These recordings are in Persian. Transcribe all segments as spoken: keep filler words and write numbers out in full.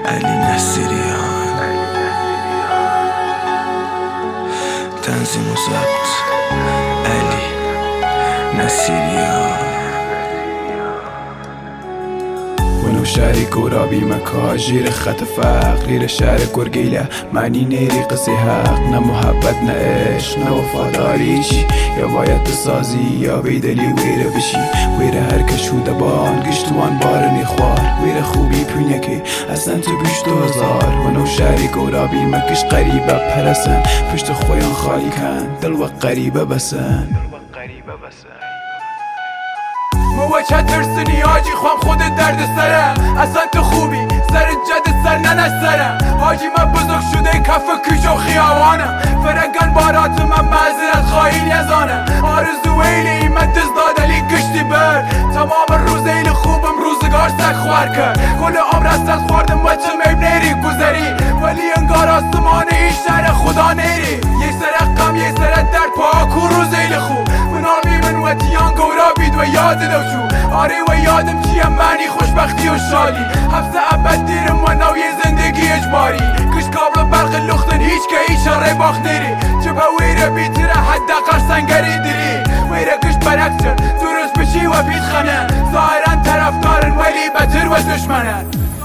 علی نصیریان، تنظیم و ضبط علی نصیریان. ونو شهری گرابی مکا جیر خط فقیر شهر گرگیله معنی نیری قصی حق، نه محبت نه عشق نه وفاداری چی، یا باید تسازی یا بیدلی ویره بشی، ویره هر کشوده بان گشتوان بارنی خوار، ویره خوبی پینه که اصلا تو بیشتو هزار. ونو شهری گرابی مکش قریبه پرسن، پشت خویان خالی کن دل و قریبه بسن. موچه ترسنی آجی خوام خودت درد سره، اصلا تو خوبی سر جد سر ننش سره، آجی من بزرگ شده کف کش و خیابانم، فرگان بارات من معذرت خواهی یزانم، آرزو ویلی من دست دادلی گشتی بر، تمام روز ایل خوبم روزگار سک خوار کرد، کل عمر است خوردم و چه میب نیری گذری، ولی انگار آسمان این شهر خدا نیری، یک سر غم یک سر درد پاک و روز ایل خوب، منامی من و تیان گورا بید و یاد دو آره و یادم چیم معنی خوشبختی و شادی، حفظ ابد دیرم و نوی زندگی اجباری، کش کابل برق لختن هیچ که ایش ره باخت نیری، چه با ویره بیتره حداقل سنگری دیری، ویره کش برکتر درست بشی و بیت خنه، ظاهرا طرفدارن ولی بتر و دشمنن.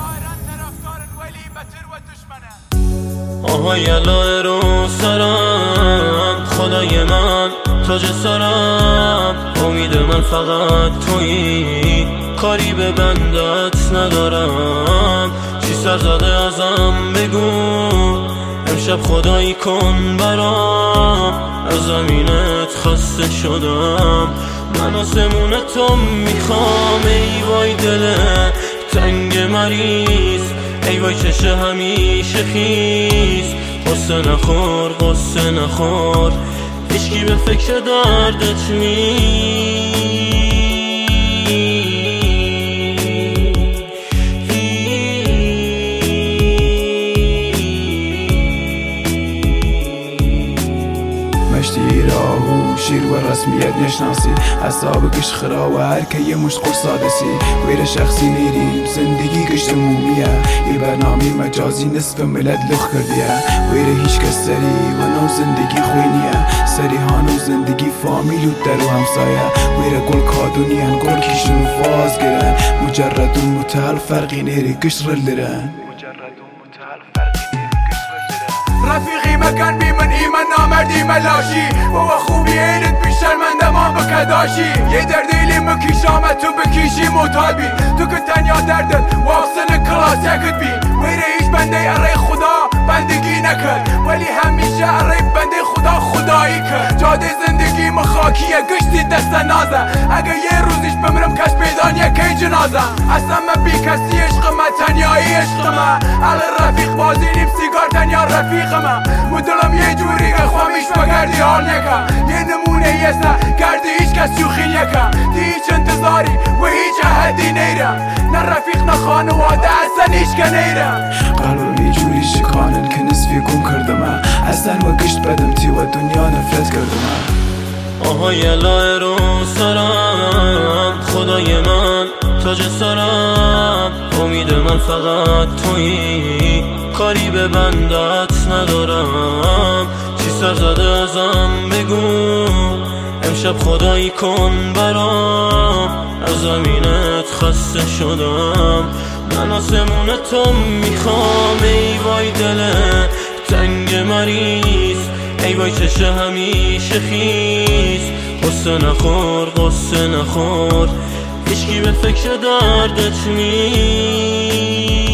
آهای الهه رو سرم، خدای من تاج سرم، امید من فقط تویی، کاری به بندت ندارم، چی سر زده ازم بگو، امشب خدایی کن برام، از زمینت خسته شدم، من آسمون تو میخوام، ای وای دل تنگ مریض، ای وای چشه همیشه خیز، قصه نخور قصه نخور، هیچکی به فکر دردت نیست. مشتی راهو شیر و رسمیت نشناسی، حساب کش خرا و هر که یه مشت قرصادسی، ویره شخصی نیریم زندگی کشت مومیه، یه برنامه مجازی نصف ملت لخ کردیه، ویره هیچ کس سری و نو زندگی خوینیه، سری هانو زندگی فامیل و در و همسایه، ویره گل کادونیان گل کشن و فاز گرن، مجرد و متحل فرقی نیری کش رل درن. رفیقی مکن بی من ایمن نامردی ملاشی، بابا خوبی اینت بی شرمنده ما بکداشی، یه دردیلی مکیش آمد تو بکیشی معتاد بی، تو که تنیا دردت واقسن کلاس یکت بی، ویره هیچ بنده اره خدا بندگی نکرد، ولی همیشه اره بنده خدا خدایی کرد، جاده زندگی مخاکیه گشتی دست نازه، اگه یه روزیش بمرم کش پیدان یکی جنازه، اصلا من بی کسی عشق من تنیایی عشق من، علی رفیق بازی نیم سیگار تنیا رفیق من، مدلم یه جوری که خوامیش بگردی حال نکن، یه نمونه یه سه گردی هیچ کس شوخی نکن، دی هیچ انتظاری و هیچ احدی نیرم، نه رفیق نه خانواده اصلا هیچ که نیرم، قلبم یه جوری شکانن که نصفی گم کردم، اصلا و گشت بدم تی و دنیا نفرت کردم. آهای الهه رو سرم، خدای من تاج سرم، امید من فقط تویی، کاری به بندت ندارم، چی سر زده ازم بگو، امشب خدایی کن برام، از زمینت خسته شدم، من آسمون تو میخوام، ای وای دل تنگ مریض، ای وای چشه همیشه خیز، قصه نخور قصه نخور، هیچکی به فکر دردت نیست.